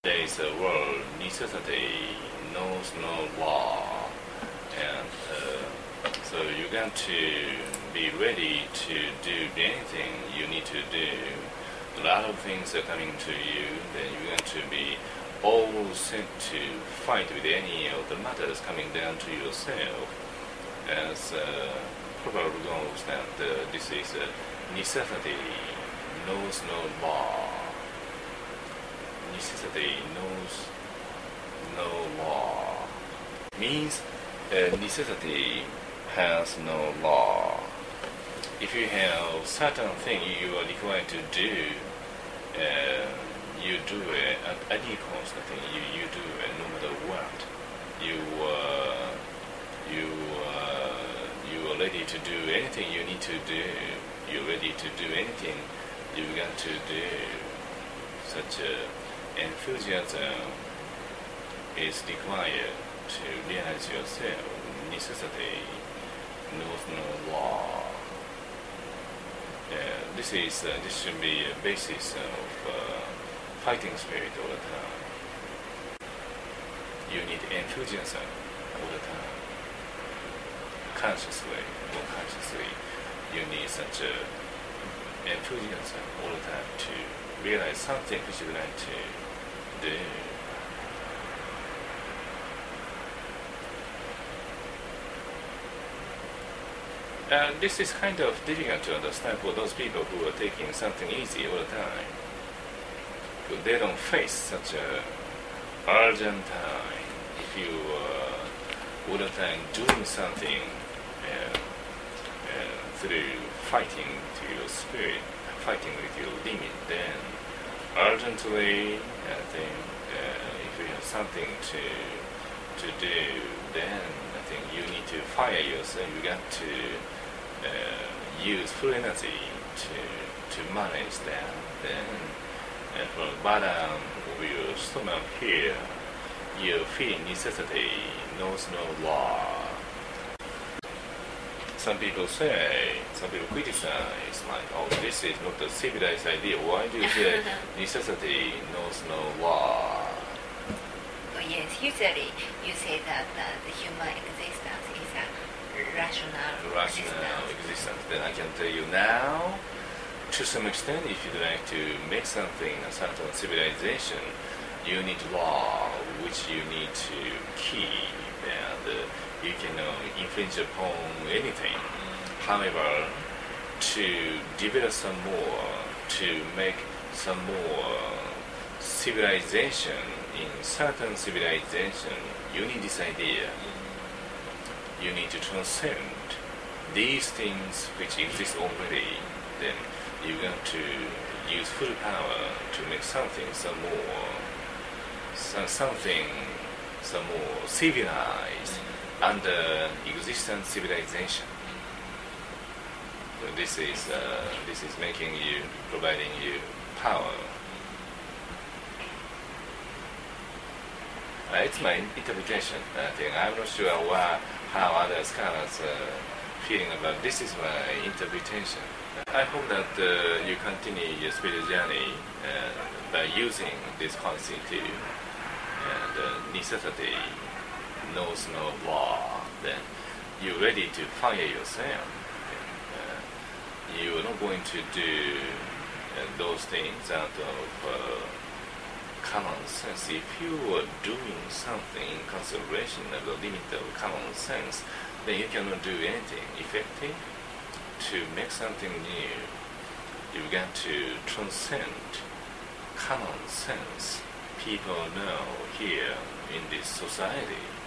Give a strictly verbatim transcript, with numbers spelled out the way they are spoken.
There is a world, necessity knows no law, and uh, so you're going to be ready to do anything you need to do. A lot of things are coming to you, then you're going to be all set to fight with any of the matters coming down to yourself. As uh, Proverb goes that uh, this is uh, necessity knows no law. Necessity knows no law. Means uh, necessity has no law. If you have certain thing you are required to do, uh, you do it at any cost. I think you, you do it no matter what. You uh, you uh, you are ready to do anything you need to do. You're ready to do anything you've got to do. Such a enthusiasm is required to realize yourself. Necessity knows no law. Uh, this is uh, this should be a basis of uh, fighting spirit all the time. You need enthusiasm all the time. Consciously or unconsciously, you need such a enthusiasm all the time to realize something which you would like to do. And this is kind of difficult to understand for those people who are taking something easy all the time. Because they don't face such a urgent time. If you uh, all the time doing something uh, uh, through fighting to your spirit, fighting with your limit, then urgently, I think uh, if you have something to to do, then I think you need to fire yourself. You got to uh, use full energy to to manage that. Then, and from the bottom of your stomach here, you feel necessity knows no law. Some people say, some people criticize, like, oh, this is not a civilized idea. Why do you say necessity knows no law? Oh, yes, usually you say that uh, the human existence is a rational, rational existence. Then I can tell you now, to some extent, if you'd like to make something a certain civilization, you need law, which you need to keep, and uh, you can uh, infringe upon anything. However, to develop some more, to make some more civilization, in certain civilization, you need this idea. You need to transcend these things which exist already. Then you're going to use full power to make something some more, some, something some more civilized under existent civilization. So this is uh, this is making you, providing you power. Uh, it's my interpretation. I think I'm not sure why, how other scholars are feeling about. This is my interpretation. I hope that uh, you continue your spiritual journey uh, by using this concept too. And uh, necessity knows no law. Then you're ready to fire yourself. Uh, you're not going to do uh, those things out of uh, common sense. If you are doing something in consideration of the limit of common sense, then you cannot do anything effective. To make something new, you've got to transcend common sense. People know here in this society